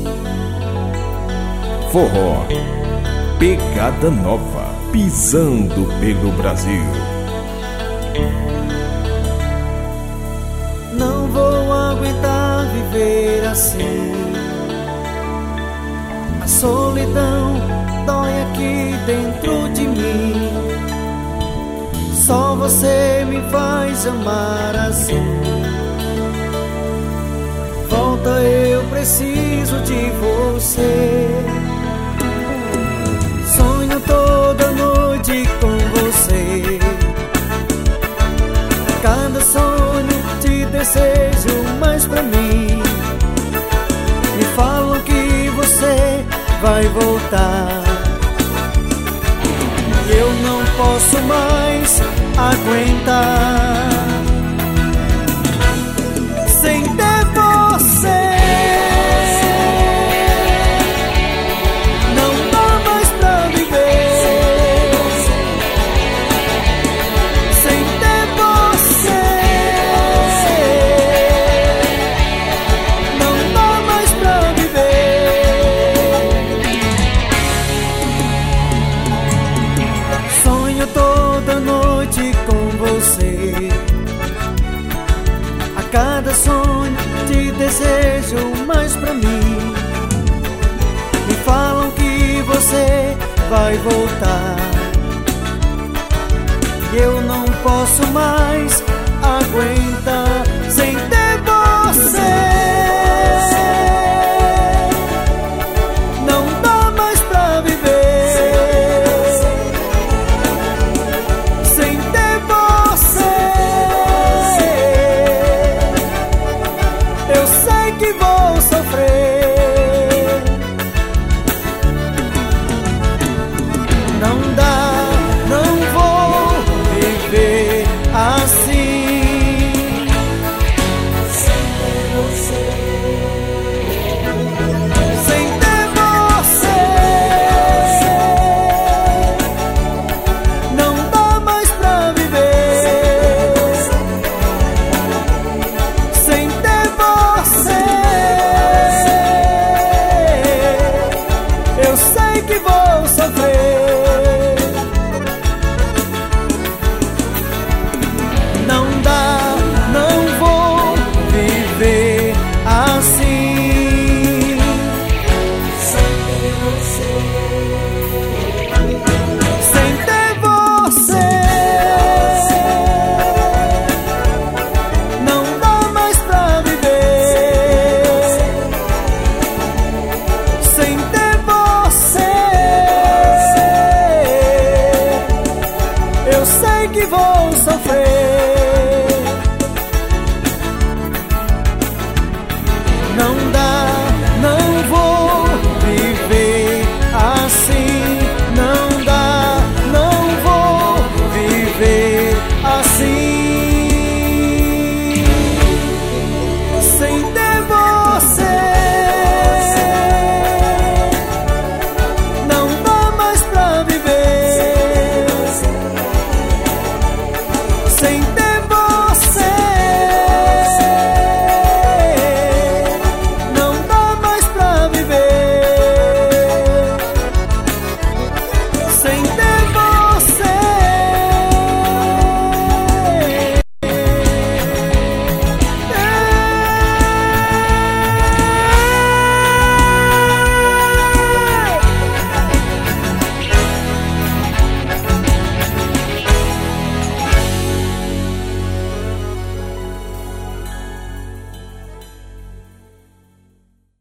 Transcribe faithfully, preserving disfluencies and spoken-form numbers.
Forró, pegada nova, pisando pelo Brasil. Não vou aguentar viver assim. A solidão dói aqui dentro de mim. Só você me faz amar assim. Volta, eu preciso de você. Sonho toda noite com você. Cada sonho te desejo mais pra mim. Me falam que você vai voltar. E eu não posso mais aguentar sem ter você. Não dá mais pra viver sem ter você. Não dá mais pra viver. Sonho toda noite com você. A cada sonho te desejo mais pra mim. Me falam que você vai voltar. E eu não posso mais aguentar.